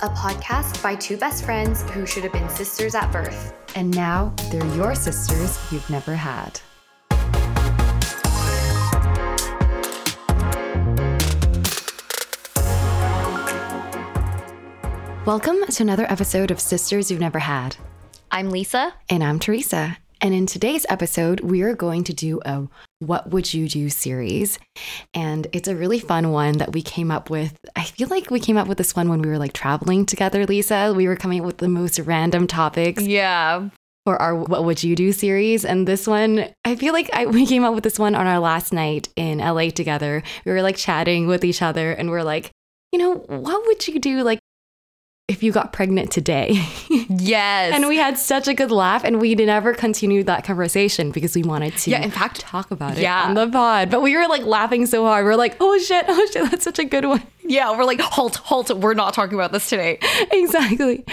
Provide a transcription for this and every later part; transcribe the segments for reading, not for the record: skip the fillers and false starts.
a podcast by two best friends who should have been sisters at birth. And now they're your sisters you've never had. Welcome to another episode of Sisters You've Never Had. I'm Lisa. And I'm Teresa. And in today's episode, we are going to do a What Would You Do series. And it's a really fun one that we came up with. I feel like we came up with this one when we were like traveling together, Lisa. We were coming up with the most random topics. Yeah. For our What Would You Do series. And this one, I feel like we came up with this one on our last night in LA together. We were like chatting with each other and we're like, you know, what would you do like if you got pregnant today? Yes. And we had such a good laugh and we never continued that conversation because we wanted to in fact, talk about it on the pod. But we were like laughing so hard. We're like, oh shit, that's such a good one. Yeah, we're like, halt, we're not talking about this today. Exactly.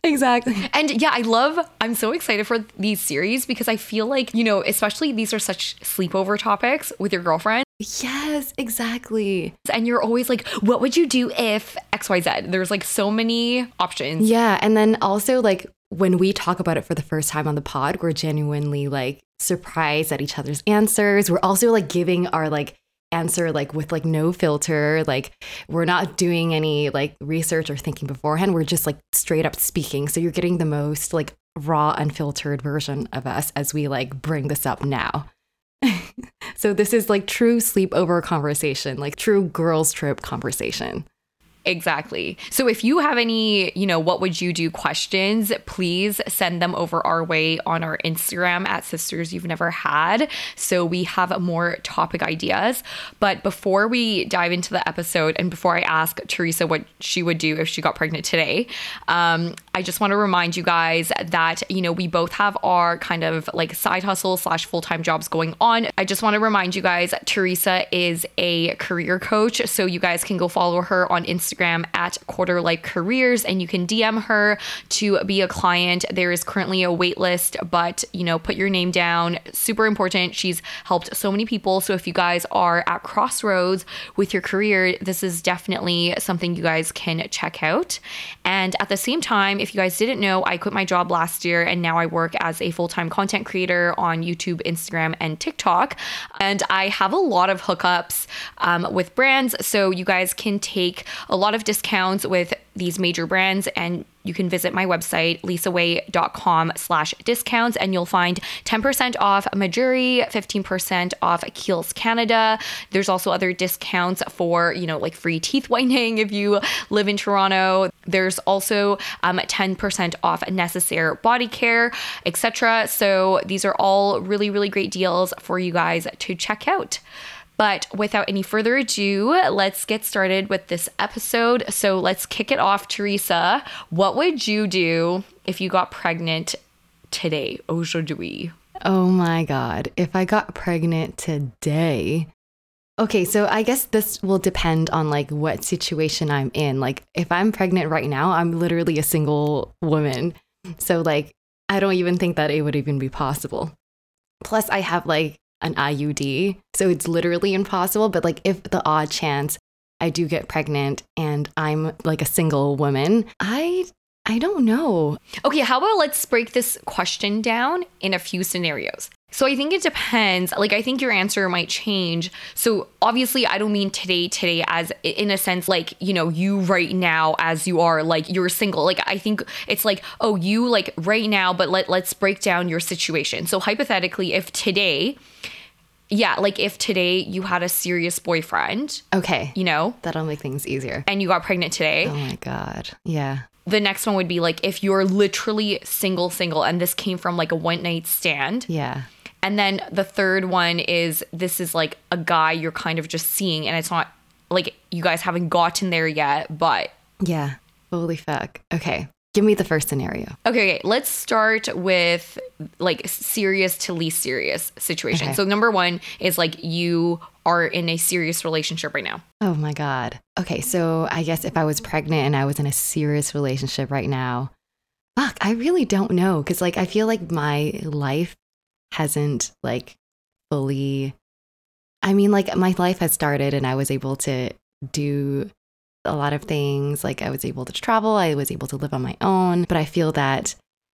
And yeah, I'm so excited for these series because I feel like, you know, especially these are such sleepover topics with your girlfriend. Yes, exactly. And you're always like, what would you do if XYZ? There's like so many options. Yeah. And then also like when we talk about it for the first time on the pod, we're genuinely like surprised at each other's answers. We're also like giving our like answer like with like no filter. Like we're not doing any like research or thinking beforehand. We're just like straight up speaking. So you're getting the most like raw, unfiltered version of us as we like bring this up now. So this is like true sleepover conversation, like true girls trip conversation. Exactly. So if you have any, you know, what would you do questions, please send them over our way on our Instagram at Sisters You've Never Had. So we have more topic ideas. But before we dive into the episode and before I ask Teresa what she would do if she got pregnant today, I just want to remind you guys that, you know, we both have our kind of like side hustle / full-time jobs going on. I just want to remind you guys, Teresa is a career coach. So you guys can go follow her on Instagram at Quarter Life Careers and you can DM her to be a client. There is currently a wait list, but you know, put your name down. Super important. She's helped so many people. So if you guys are at crossroads with your career, this is definitely something you guys can check out. And at the same time, if you guys didn't know, I quit my job last year and now I work as a full-time content creator on YouTube, Instagram, and TikTok. And I have a lot of hookups with brands. So you guys can take a lot of discounts with these major brands and you can visit my website, lisaway.com/discounts, and you'll find 10% off Majuri, 15% off Kiehl's Canada. There's also other discounts for, you know, like free teeth whitening if you live in Toronto. There's also 10% off Necessaire body care, etc. So these are all really, really great deals for you guys to check out. But without any further ado, let's get started with this episode. So let's kick it off, Teresa. What would you do if you got pregnant today? Aujourd'hui. Oh my God. If I got pregnant today. Okay, so I guess this will depend on like what situation I'm in. Like if I'm pregnant right now, I'm literally a single woman. So like, I don't even think that it would even be possible. Plus I have like an IUD, so it's literally impossible. But like if the odd chance I do get pregnant and I'm like a single woman, I don't know. Okay, how about let's break this question down in a few scenarios. So I think it depends. Like I think your answer might change. So obviously I don't mean today as in a sense like, you know, you right now as you are, like you're single. Like I think it's like, oh, you like right now, but let's break down your situation. So hypothetically, if today you had a serious boyfriend. Okay. You know? That'll make things easier. And you got pregnant today. Oh my God. Yeah. The next one would be like if you're literally single and this came from like a one night stand. Yeah. And then the third one is this is like a guy you're kind of just seeing and it's not like you guys haven't gotten there yet, but. Yeah. Holy fuck. Okay. Give me the first scenario. Okay. Let's start with like serious to least serious situation. Okay. So number one is like you are in a serious relationship right now. Oh my God. Okay. So I guess if I was pregnant and I was in a serious relationship right now, fuck, I really don't know. Cause like, I feel like my life hasn't like fully, I mean, like my life has started and I was able to do a lot of things. Like I was able to travel, I was able to live on my own. But I feel that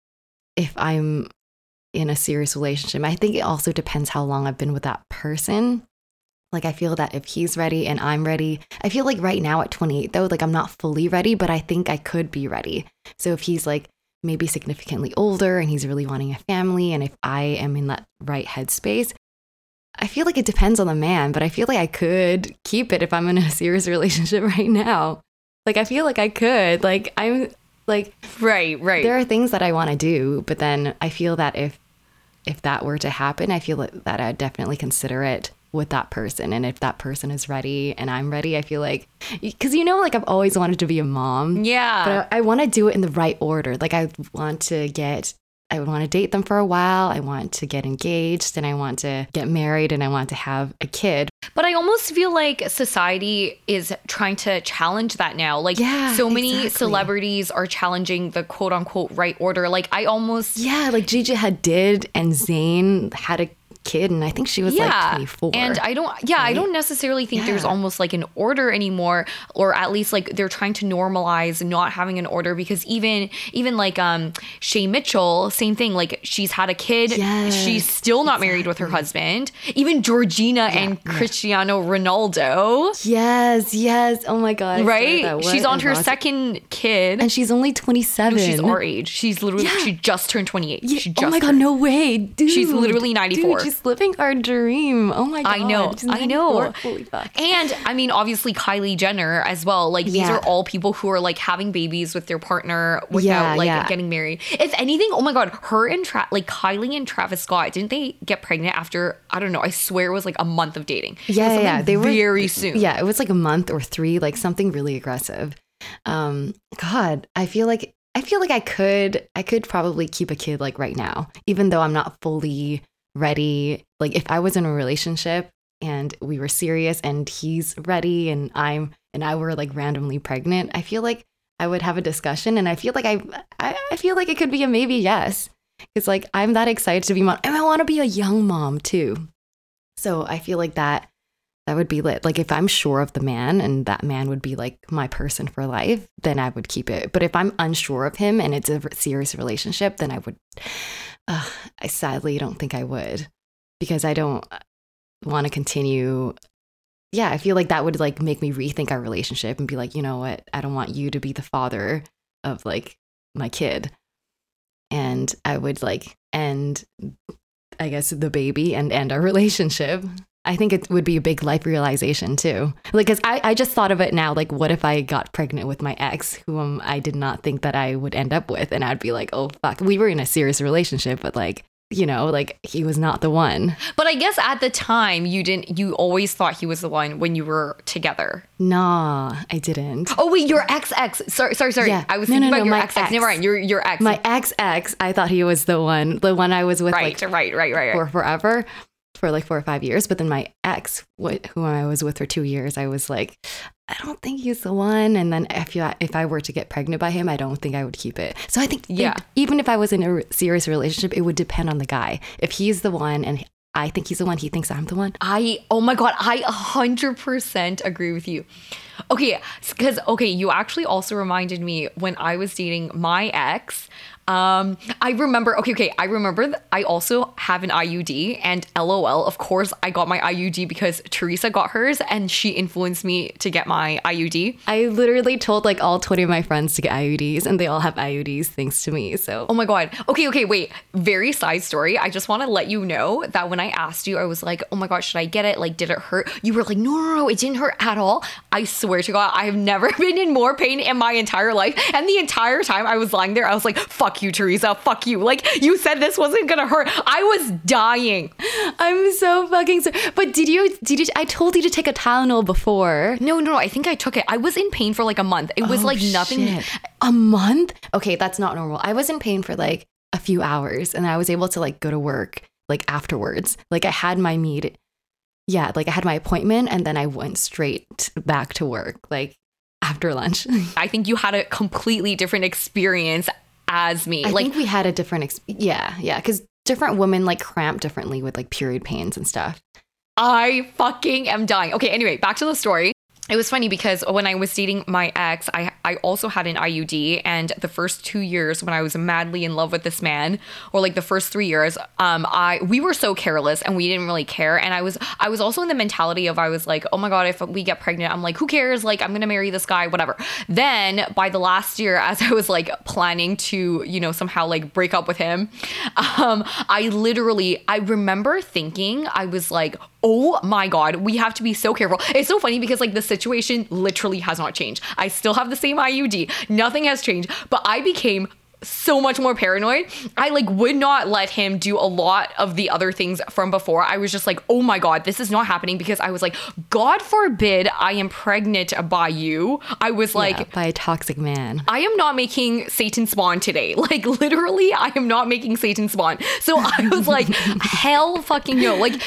if I'm in a serious relationship, I think it also depends how long I've been with that person. Like I feel that if he's ready and I'm ready, I feel like right now at 28 though, like I'm not fully ready, but I think I could be ready. So if he's like maybe significantly older and he's really wanting a family, and if I am in that right headspace, I feel like it depends on the man, but I feel like I could keep it if I'm in a serious relationship right now. Like I feel like I could, like I'm like, right. There are things that I want to do, but then I feel that if that were to happen, I feel like that I'd definitely consider it with that person. And if that person is ready and I'm ready, I feel like, because like I've always wanted to be a mom. Yeah. But I want to do it in the right order. Like I want to date them for a while. I want to get engaged and I want to get married and I want to have a kid. But I almost feel like society is trying to challenge that now. Like so many celebrities are challenging the quote unquote right order. Like I almost... Yeah, like Gigi Hadid and Zayn had a kid and I think she was like 24. And I don't necessarily think there's almost like an order anymore, or at least like they're trying to normalize not having an order, because even like Shay Mitchell, same thing, like she's had a kid, she's still not married with her husband. Even Georgina and Cristiano Ronaldo. Yes. Oh my god. Right? She's on her second kid. And she's only 27. No, she's our age. She's literally she just turned 28. Yeah. She just oh my god, no way. Dude. She's literally 94. Dude, she's living our dream. Oh my god. I know. Holy fuck. And I mean, obviously Kylie Jenner as well. Like these are all people who are like having babies with their partner without getting married. If anything, oh my god, her and Kylie and Travis Scott, didn't they get pregnant after, I don't know, I swear it was like a month of dating. Yeah. They were very soon. Yeah, it was like a month or 3, like something really aggressive. God, I feel like I could probably keep a kid like right now, even though I'm not fully ready. Like if I was in a relationship and we were serious and he's ready and I were like randomly pregnant, I feel like I would have a discussion, and I feel like I feel like it could be a maybe yes. It's like I'm that excited to be mom, and I want to be a young mom too. So I feel like that would be lit. Like if I'm sure of the man and that man would be like my person for life, then I would keep it. But if I'm unsure of him and it's a serious relationship, then I would. I sadly don't think I would, because I don't want to continue. Yeah, I feel like that would like make me rethink our relationship and be like, you know what? I don't want you to be the father of like my kid. And I would like end, I guess, the baby and end our relationship. I think it would be a big life realization too. Like, cause I just thought of it now. Like, what if I got pregnant with my ex, whom I did not think that I would end up with? And I'd be like, oh, fuck. We were in a serious relationship, but like, like he was not the one. But I guess at the time you always thought he was the one when you were together. Nah, I didn't. Oh wait, your ex. Sorry. Yeah. I was thinking about your my ex. Never mind, your ex. My ex, I thought he was the one I was with right. for forever. For like 4 or 5 years. But then my ex, who I was with for 2 years, I was like, I don't think he's the one. And then if I were to get pregnant by him, I don't think I would keep it. So I think even if I was in a serious relationship, it would depend on the guy. If he's the one and I think he's the one, he thinks I'm the one. Oh my God, I 100% agree with you. Okay, because you actually also reminded me when I was dating my ex. I remember I also have an IUD, and LOL, of course I got my IUD because Teresa got hers and she influenced me to get my IUD. I literally told like all 20 of my friends to get IUDs and they all have IUDs thanks to me. So oh my God. Okay, wait. Very side story. I just want to let you know that when I asked you, I was like, oh my God, should I get it? Like, did it hurt? You were like, no, it didn't hurt at all. I swear to God, I have never been in more pain in my entire life. And the entire time I was lying there, I was like, fuck you, Teresa, fuck you. Like, you said this wasn't gonna hurt. I was dying. I'm so fucking sorry. But did you, I told you to take a Tylenol before. No, I think I took it. I was in pain for like a month. It was like nothing. Shit. A month? Okay, that's not normal. I was in pain for like a few hours and I was able to like go to work like afterwards. Like I had my I had my appointment and then I went straight back to work like after lunch. I think you had a completely different experience as me. I think we had a different because different women like cramp differently with like period pains and stuff. I fucking am dying. Okay, anyway, back to the story. it was funny because when I was dating my ex, I also had an IUD, and the first 2 years when I was madly in love with this man, or like the first 3 years, we were so careless and we didn't really care. And I was also in the mentality of, I was like, oh my God, if we get pregnant, I'm like, who cares? Like, I'm gonna marry this guy, whatever. Then by the last year, as I was like planning to, you know, somehow like break up with him, I remember thinking, I was like, oh my God, we have to be so careful. It's so funny because like the situation literally has not changed. I still have the same IUD. Nothing has changed, but I became so much more paranoid. I like would not let him do a lot of the other things from before. I was just like, oh my God, this is not happening, because I was like, God forbid I am pregnant by you. I was like, by a toxic man. I am not making Satan spawn today. Like literally, I am not making Satan spawn. So I was like, hell fucking no. Like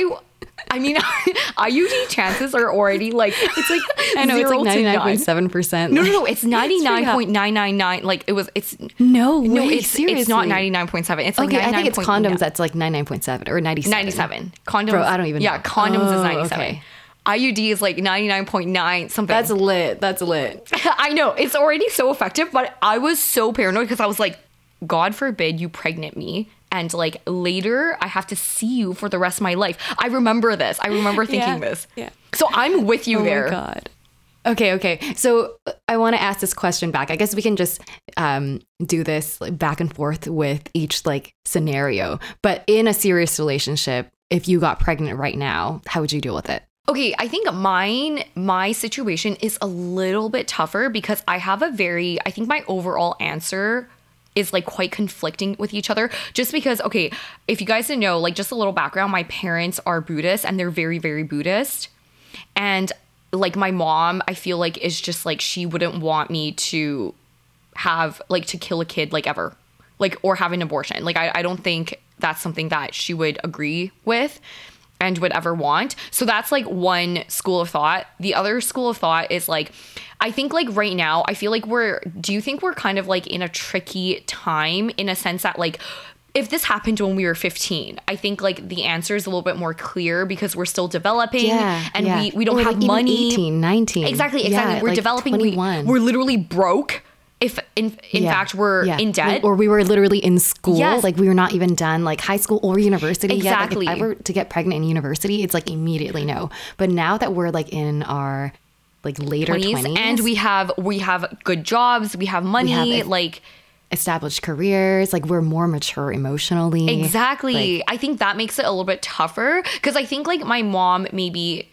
I mean, IUD chances are already like, it's like, I know, it's like 99.7%. No, it's 99.999. Like it's no, it's not seriously. 99.7. It's like Okay, 99. I think it's condoms that's like 99.7 or 97. 97. Condoms. Bro, I don't even Yeah, know. condoms is 97. Okay. IUD is like 99.9 something. That's lit. I know, it's already so effective, but I was so paranoid because I was like, God forbid you pregnant me, and like later I have to see you for the rest of my life. I remember this. I remember thinking this. Yeah. So I'm with you there. Oh my God. Okay. So I want to ask this question back. I guess we can just do this like back and forth with each like scenario. But in a serious relationship, if you got pregnant right now, how would you deal with it? Okay, I think my situation is a little bit tougher because I think my overall answer is like quite conflicting with each other, just because, okay, if you guys didn't know, like just a little background, my parents are Buddhist and they're very, very Buddhist. And like my mom, I feel like is just like, she wouldn't want me to have like to kill a kid like ever, like, or have an abortion. Like, I don't think that's something that she would agree with and would ever want. So that's like one school of thought. The other school of thought is like, I think like right now, I feel like do you think we're kind of like in a tricky time in a sense that like, if this happened when we were 15, I think like the answer is a little bit more clear because we're still developing and we don't or have like money. 18, 19. Exactly. Yeah, We're like developing. 21. We're literally broke. If in fact we're in debt. Or we were literally in school. Yes. Like we were not even done like high school or university yet. Exactly. Like if I were to get pregnant in university, it's like immediately no. But now that we're like in our like later 20s. And we have good jobs, we have money, like established careers, like we're more mature emotionally. Exactly. Like, I think that makes it a little bit tougher because I think like my mom maybe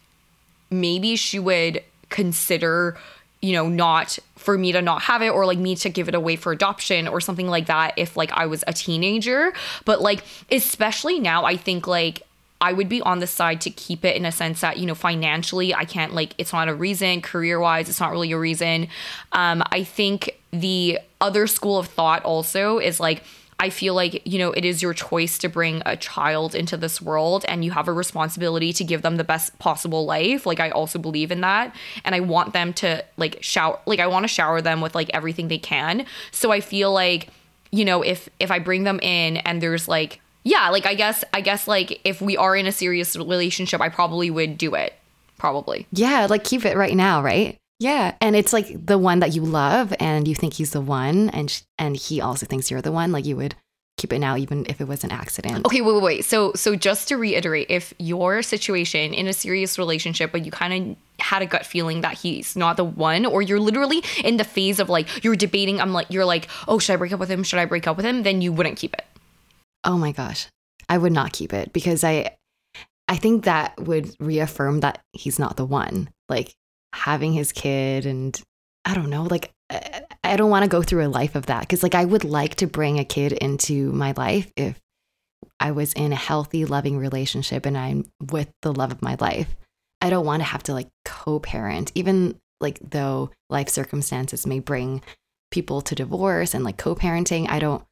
she would consider, you know, not for me to not have it or like me to give it away for adoption or something like that if like I was a teenager. But like, especially now, I think like I would be on the side to keep it in a sense that, you know, financially, I can't like, it's not a reason. Career-wise, it's not really a reason. I think the other school of thought also is like, I feel like, you know, it is your choice to bring a child into this world and you have a responsibility to give them the best possible life. Like, I also believe in that. And I want them to like I want to shower them with like everything they can. So I feel like, you know, if I bring them in and there's like, yeah, like I guess like if we are in a serious relationship, I probably would do it. Probably. Yeah, like keep it right now, right? Yeah, and it's like the one that you love and you think he's the one and he also thinks you're the one, like you would keep it now even if it was an accident. Okay, wait. So just to reiterate, if your situation in a serious relationship but you kind of had a gut feeling that he's not the one, or you're literally in the phase of like you're debating, you're like, "Oh, should I break up with him? Should I break up with him?" then you wouldn't keep it. Oh my gosh. I would not keep it because I think that would reaffirm that he's not the one. Like having his kid and I don't know, like I don't want to go through a life of that because like I would like to bring a kid into my life if I was in a healthy, loving relationship and I'm with the love of my life. I don't want to have to like co-parent, even like though life circumstances may bring people to divorce and like co-parenting.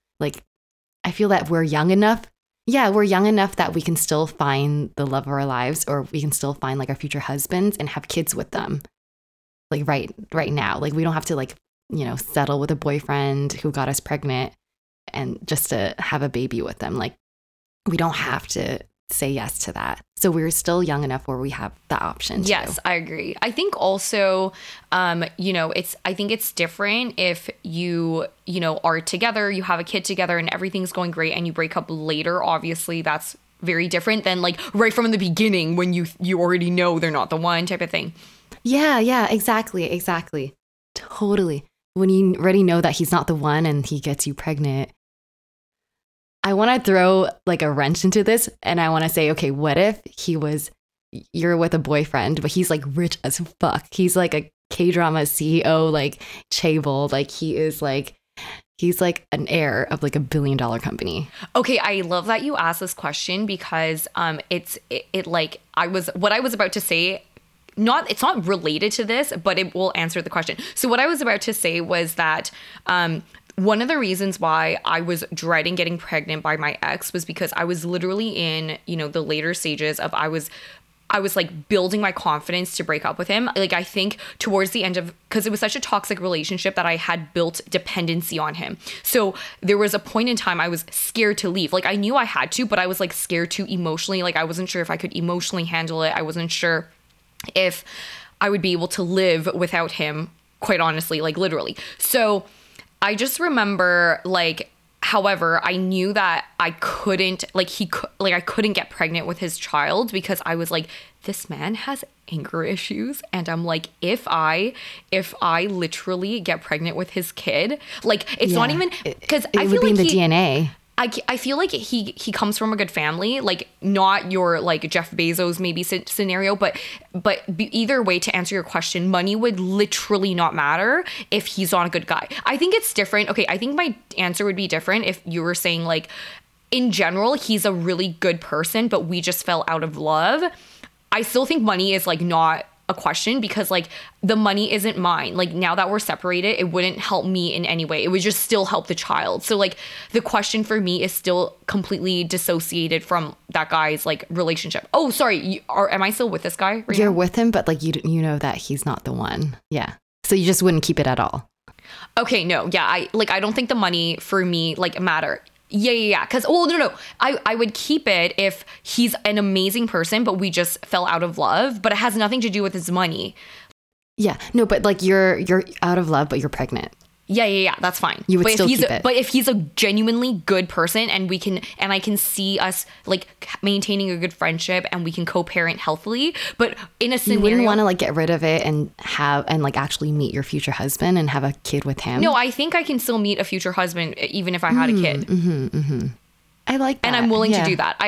I feel that we're young enough. Yeah, we're young enough that we can still find the love of our lives or we can still find like our future husbands and have kids with them. Like right now, like we don't have to like, you know, settle with a boyfriend who got us pregnant and just to have a baby with them. Like we don't have to say yes to that. So we're still young enough where we have the option to. Yes, I agree. I think also, I think it's different if you are together, you have a kid together and everything's going great and you break up later. Obviously, that's very different than like right from the beginning when you already know they're not the one type of thing. Yeah, exactly. Totally. When you already know that he's not the one and he gets you pregnant. I want to throw like a wrench into this and I want to say, okay, what if you're with a boyfriend, but he's like rich as fuck. He's like a K-drama CEO, like chaebol. Like he's like an heir of like $1 billion company. Okay, I love that you asked this question because what I was about to say, it's not related to this, but it will answer the question. So what I was about to say was that one of the reasons why I was dreading getting pregnant by my ex was because I was literally in, the later stages of I was like building my confidence to break up with him. Like I think towards the end because it was such a toxic relationship that I had built dependency on him. So there was a point in time I was scared to leave. Like I knew I had to, but I was like scared to emotionally. Like I wasn't sure if I could emotionally handle it. I wasn't sure if I would be able to live without him, quite honestly, like literally. So I just remember like, however, I knew that I couldn't I couldn't get pregnant with his child because I was like, this man has anger issues. And I'm like, if I literally get pregnant with his kid, like it's not even because I feel like in the DNA. I feel like he comes from a good family, like not your like Jeff Bezos maybe scenario, but either way, to answer your question, money would literally not matter if he's not a good guy. I think it's different. Okay, I think my answer would be different if you were saying like, in general, he's a really good person, but we just fell out of love. I still think money is like not a question because like the money isn't mine. Like now that we're separated, it wouldn't help me in any way. It would just still help the child. So like the question for me is still completely dissociated from that guy's like relationship. Oh, sorry. Am I still with this guy? Right You're now? with him, but like you know that he's not the one. Yeah. So you just wouldn't keep it at all. Okay, no. Yeah, I don't think the money for me like matter. Yeah. Because, no. I would keep it if he's an amazing person, but we just fell out of love. But it has nothing to do with his money. Yeah. No, but like you're out of love, but you're pregnant. Yeah. That's fine. You would still keep it. But if he's a genuinely good person and I can see us like maintaining a good friendship and we can co-parent healthily, but in a scenario, you wouldn't want to like get rid of it and like actually meet your future husband and have a kid with him. No, I think I can still meet a future husband even if I had a kid. I like that. And I'm willing to do that.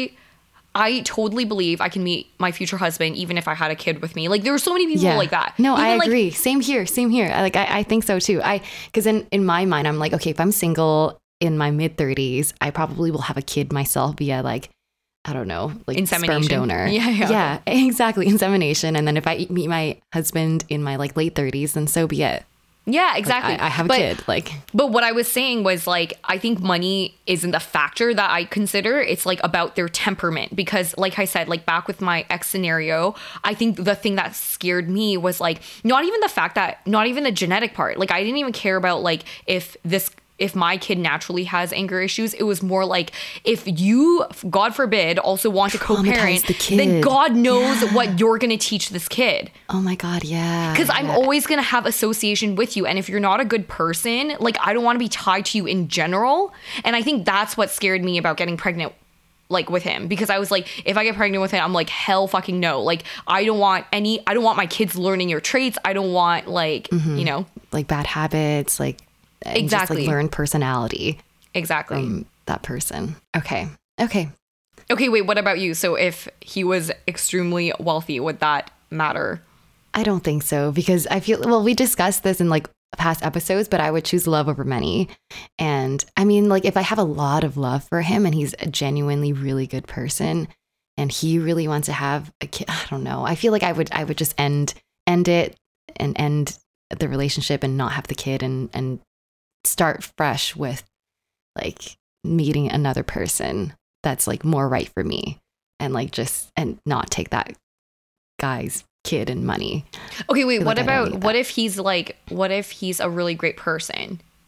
I totally believe I can meet my future husband even if I had a kid with me. Like there were so many people like that. No, even, I agree. Same here. Like I think so too. Because in my mind, I'm like, okay, if I'm single in my mid 30s, I probably will have a kid myself via like, I don't know, like insemination. Sperm donor. Yeah, exactly. Insemination. And then if I meet my husband in my like late 30s, then so be it. Yeah, exactly. Like, I have a kid. But what I was saying was like, I think money isn't the factor that I consider. It's like about their temperament. Because like I said, like back with my ex scenario, I think the thing that scared me was like, not even the genetic part. Like I didn't even care about like if my kid naturally has anger issues. It was more like if you, God forbid, also want to co-parent, then God knows what you're going to teach this kid. Oh my God, yeah. Because I'm always going to have association with you. And if you're not a good person, like I don't want to be tied to you in general. And I think that's what scared me about getting pregnant like with him, because I was like, if I get pregnant with him, I'm like, hell fucking no. Like I don't want my kids learning your traits. I don't want like, like bad habits, like exactly. Just like learn personality. Exactly. From that person. Okay. Wait, what about you? So if he was extremely wealthy, would that matter? I don't think so, because I feel, well, we discussed this in like past episodes, but I would choose love over money. And I mean, like if I have a lot of love for him and he's a genuinely really good person and he really wants to have a kid, I don't know. I feel like I would just end it and end the relationship and not have the kid and start fresh with like meeting another person that's like more right for me and like and not take that guy's kid and money. Okay, wait, what if he's a really great person,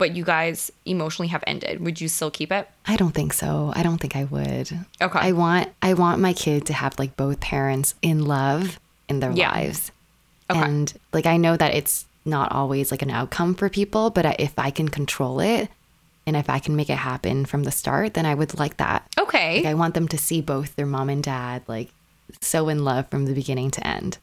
but you guys emotionally have ended, would you still keep it? I don't think so. I don't think I would. Okay. I want my kid to have like both parents in love in their lives. Okay. And like I know that it's not always like an outcome for people, but if I can control it and if I can make it happen from the start, then I would like that. Okay. Like I want them to see both their mom and dad like so in love from the beginning to end.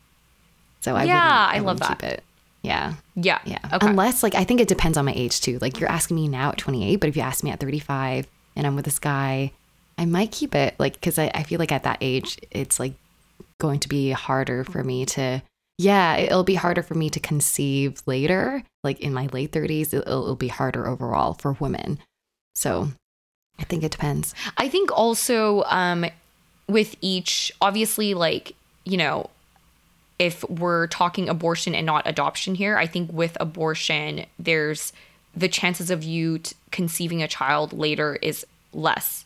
So I love that. Keep it. Yeah. Yeah. Yeah. Okay. Unless like I think it depends on my age too. Like you're asking me now at 28, but if you ask me at 35 and I'm with this guy, I might keep it. Like because I feel like at that age it's like going to be harder for me to it'll be harder for me to conceive later. Like in my late 30s, it'll be harder overall for women. So I think it depends. I think also with each, obviously, like, you know, if we're talking abortion and not adoption here, I think with abortion, there's the chances of you conceiving a child later is less.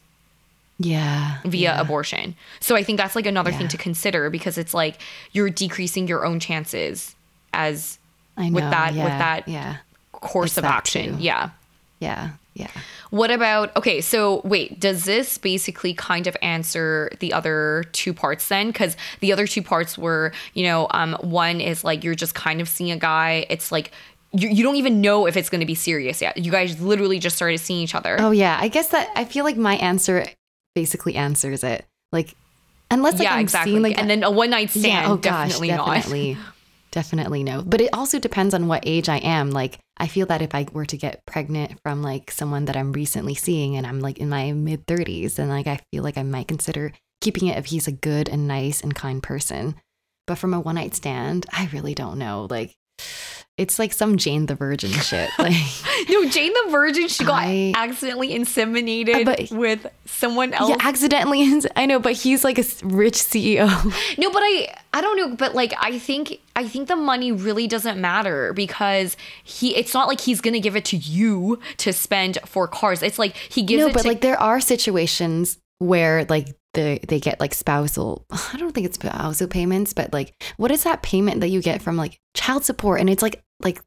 Yeah. Via abortion. So I think that's like another thing to consider because it's like you're decreasing your own chances as with that course of action. Too. Yeah. Yeah. Yeah. What about, okay, so wait, does this basically kind of answer the other two parts then? Because the other two parts were, you know, one is like you're just kind of seeing a guy. It's like you don't even know if it's going to be serious yet. You guys literally just started seeing each other. Oh, yeah. I guess that I feel like my answer basically answers it. Like, unless like, I'm exactly. seeing like, and then a one night stand, definitely not. Definitely no. But it also depends on what age I am. Like, I feel that if I were to get pregnant from like someone that I'm recently seeing and I'm like in my mid 30s, then like I feel like I might consider keeping it if he's a good and nice and kind person. But from a one night stand, I really don't know. Like, it's like some Jane the Virgin shit. Like, no, Jane the Virgin, she got accidentally inseminated with someone else. Yeah, accidentally. I know, but he's like a rich CEO. No, but I don't know, but like I think the money really doesn't matter because it's not like he's gonna give it to you to spend for cars. It's like he gives it but like there are situations where like they get like spousal, I don't think it's spousal payments, but like what is that payment that you get from like child support? And it's like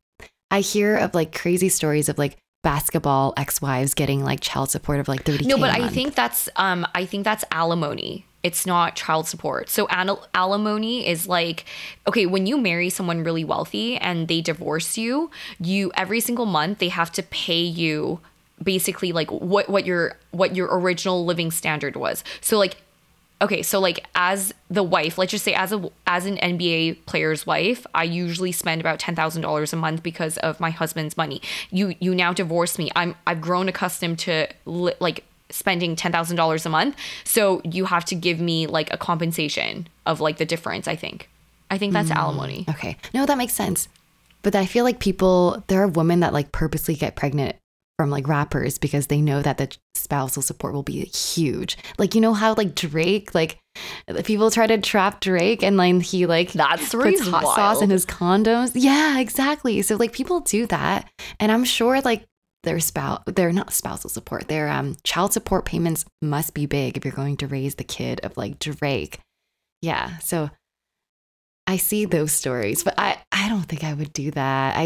I hear of like crazy stories of like basketball ex-wives getting like child support of like $30K. No, but I think that's alimony. It's not child support. So alimony is like, okay, when you marry someone really wealthy and they divorce you every single month they have to pay you basically like what your original living standard was. So like, okay, so like as the wife, let's just say as an NBA player's wife, I usually spend about $10,000 a month because of my husband's money. You now divorce me. I've grown accustomed to like spending $10,000 a month. So you have to give me like a compensation of like the difference, I think. That's alimony. Okay. No, that makes sense. But I feel like there are women that like purposely get pregnant from like rappers because they know that the spousal support will be huge. Like, you know how like Drake, like people try to trap Drake and like he like puts hot sauce in his condoms. Yeah, exactly. So like people do that. And I'm sure like they're not spousal support. Their child support payments must be big if you're going to raise the kid of like Drake. Yeah. So I see those stories, but I don't think I would do that.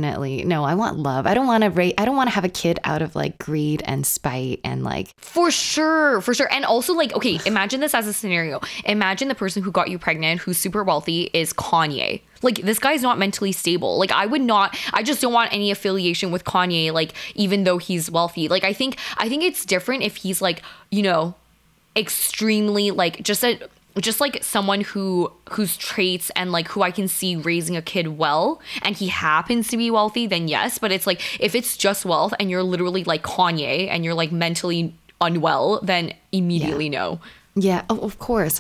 I want love. I don't want to have a kid out of like greed and spite and like. For sure. And also like, okay, imagine this as a scenario. Imagine the person who got you pregnant, who's super wealthy, is Kanye. Like this guy's not mentally stable. Like I just don't want any affiliation with Kanye, like even though he's wealthy. Like I think it's different if he's like, you know, extremely like just like someone whose traits and like who I can see raising a kid well and he happens to be wealthy, then yes. But it's like if it's just wealth and you're literally like Kanye and you're like mentally unwell, then immediately no. Yeah. Oh, of course.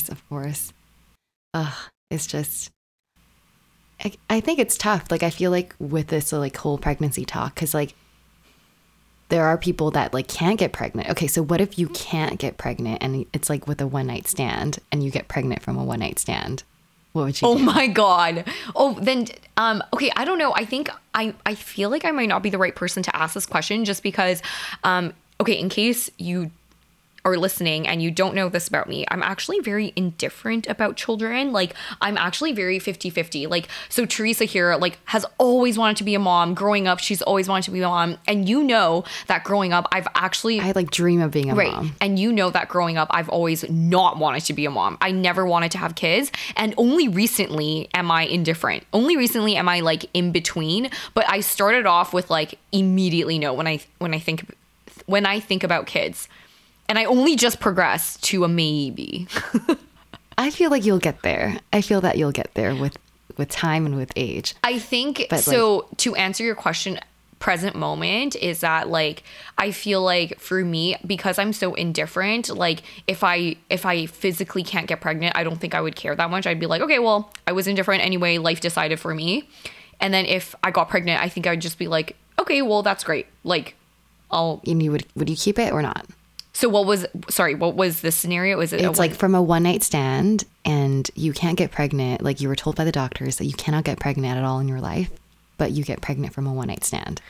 It's just I think it's tough. Like I feel like with this like whole pregnancy talk, because like there are people that like can't get pregnant. Okay, so what if you can't get pregnant and it's like with a one night stand and you get pregnant from a one night stand? What would you do? Oh my God. Oh, then, okay, I don't know. I think I feel like I might not be the right person to ask this question just because, okay, in case you are listening and you don't know this about me, I'm actually very indifferent about children. Like, I'm actually very 50-50. Like, so Teresa here, like, has always wanted to be a mom. Growing up, she's always wanted to be a mom. And you know that growing up, I like dream of being a mom. And you know that growing up, I've always not wanted to be a mom. I never wanted to have kids. And only recently am I indifferent. Only recently am I like in between. But I started off with like immediately no when I think about kids. And I only just progressed to a maybe. I feel like you'll get there. I feel that you'll get there with time and with age. I think, so to answer your question, present moment is that like, I feel like for me, because I'm so indifferent, like if I physically can't get pregnant, I don't think I would care that much. I'd be like, okay, well, I was indifferent anyway. Life decided for me. And then if I got pregnant, I think I'd just be like, okay, well, that's great. Like, would you keep it or not? So what was the scenario? It's like from a one night stand and you can't get pregnant. Like you were told by the doctors that you cannot get pregnant at all in your life, but you get pregnant from a one night stand.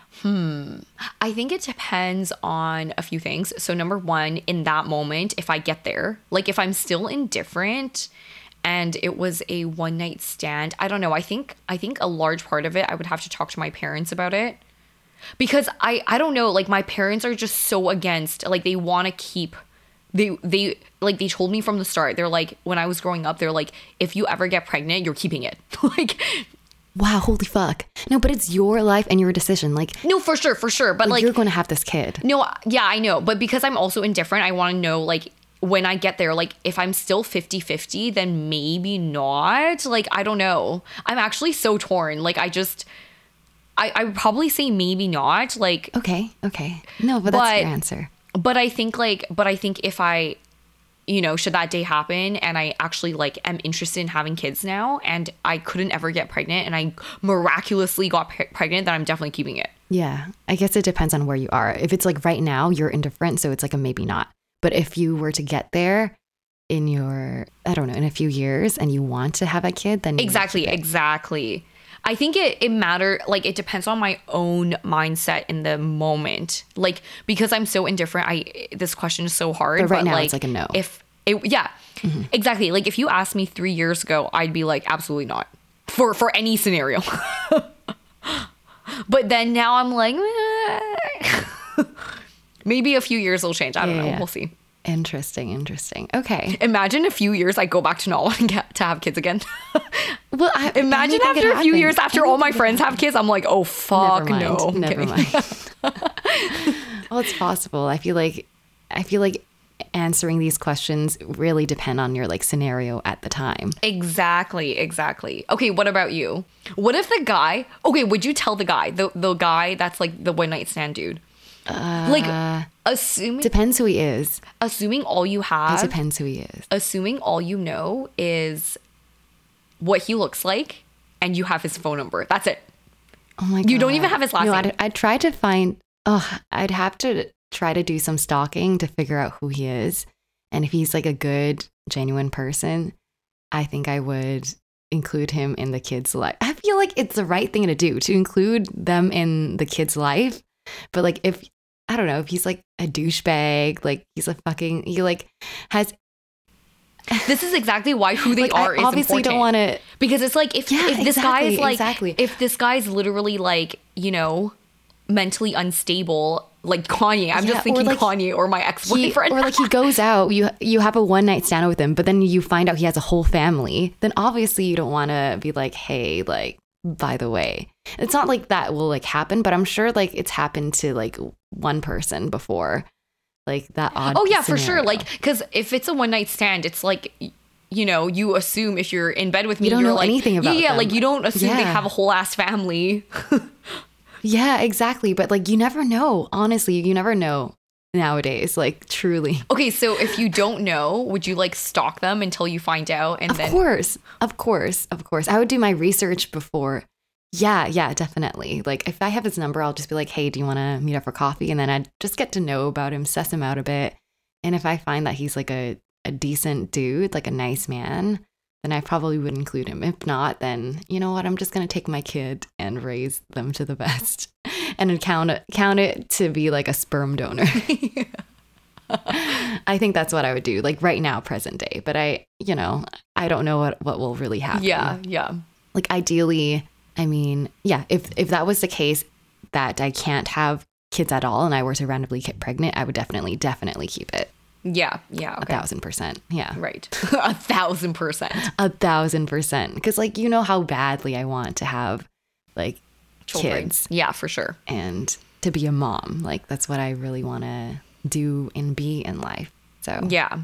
I think it depends on a few things. So number one, in that moment, if I get there, like if I'm still indifferent and it was a one night stand, I don't know. I think a large part of it, I would have to talk to my parents about it. Because I don't know, like my parents are just so against, like they want to keep, they told me from the start, they're like, when I was growing up, they're like, if you ever get pregnant, you're keeping it. Like, wow, holy fuck. No, but it's your life and your decision. Like, no, for sure. But like you're going to have this kid. No, yeah, I know. But because I'm also indifferent, I want to know like when I get there, like if I'm still 50-50, then maybe not. Like, I don't know. I'm actually so torn. Like I would probably say maybe not. Like, okay. No, but that's your answer. But I think if I, should that day happen and I actually like am interested in having kids now and I couldn't ever get pregnant and I miraculously got pregnant, then I'm definitely keeping it. Yeah. I guess it depends on where you are. If it's like right now, you're indifferent. So it's like a maybe not. But if you were to get there in in a few years and you want to have a kid, then exactly. I think it matters, like it depends on my own mindset in the moment. Like, because I'm so indifferent, this question is so hard. But right now like, it's like a no. Exactly. Like if you asked me 3 years ago, I'd be like, absolutely not for any scenario. But then now I'm like, maybe a few years will change. I don't know. Yeah. We'll see. Interesting. Okay. Imagine a few years I go back to not wanting to have kids again. Well, imagine after a few years, after all my friends have kids, I'm like, oh fuck, no. Never mind. Well, it's possible. I feel like answering these questions really depend on your like scenario at the time. Exactly. Okay, what about you? What if the guy? Okay, would you tell the guy, the guy that's like the one night stand dude? Like assuming depends who he is. Assuming all you have. It depends who he is. Assuming all you know is what he looks like and you have his phone number. That's it. Oh my God. You don't even have his last name. I'd try to find, I'd have to try to do some stalking to figure out who he is. And if he's like a good, genuine person, I think I would include him in the kid's life. I feel like it's the right thing to do, to include them in the kid's life. But like if, I don't know, if he's like a douchebag, like he's a fucking, he like has... This is exactly why who they like, are I is obviously important. Don't want to... Because it's like, if this guy is like, if this guy's literally like, mentally unstable, like Kanye, I'm just thinking like Kanye or my ex-boyfriend. Or like he goes out, you have a one night stand with him, but then you find out he has a whole family, then obviously you don't want to be like, hey, like, by the way. It's not like that will like happen, but I'm sure like it's happened to like one person before, like that odd Oh yeah, scenario. for sure. Like, because if it's a one night stand, it's like, you assume if you're in bed with me, you don't you're know like, anything about them. like you don't assume they have a whole ass family. Yeah, exactly. But like, you never know. Honestly, you never know nowadays, like truly. Okay, so if you don't know, would you like stalk them until you find out? And Of course. I would do my research before. Yeah, definitely. Like if I have his number, I'll just be like, hey, do you want to meet up for coffee? And then I'd just get to know about him, suss him out a bit. And if I find that he's like a decent dude, like a nice man, then I probably would include him. If not, then you know what? I'm just going to take my kid and raise them to the best and then count it to be like a sperm donor. I think that's what I would do, like right now, present day. But I don't know what will really happen. Yeah. Like ideally, I mean, yeah, if that was the case that I can't have kids at all and I were to randomly get pregnant, I would definitely keep it. Yeah. Okay. 1,000%. Yeah. Right. 1,000%. 1,000%. Because like, you know how badly I want to have like Children. kids. Yeah, for sure. And to be a mom. Like that's what I really want to do and be in life. So yeah.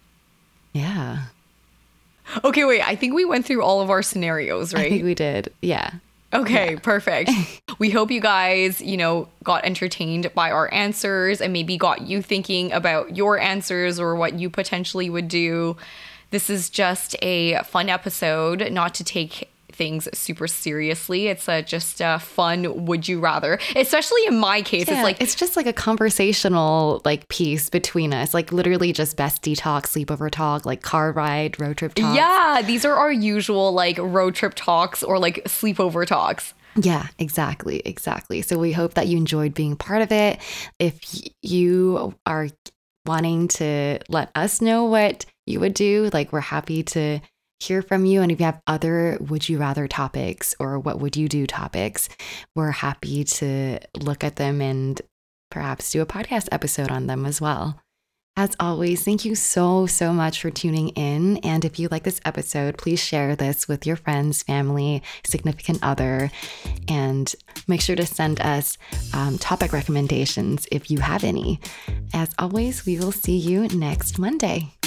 Okay, wait. I think we went through all of our scenarios, right? I think we did. Yeah. Okay, perfect. We hope you guys, got entertained by our answers and maybe got you thinking about your answers or what you potentially would do. This is just a fun episode, not to take things super seriously. It's just a fun would you rather, especially in my case. Yeah, it's just like a conversational like piece between us, like literally just bestie talk, sleepover talk, like car ride, road trip talk. Yeah, these are our usual like road trip talks or like sleepover talks. Yeah, exactly. So we hope that you enjoyed being part of it. If you are wanting to let us know what you would do, like we're happy to hear from you. And if you have other would you rather topics or what would you do topics, we're happy to look at them and perhaps do a podcast episode on them as well. As always, thank you so much for tuning in. And if you like this episode, please share this with your friends, family, significant other, and make sure to send us topic recommendations if you have any. As always, we will see you next Monday.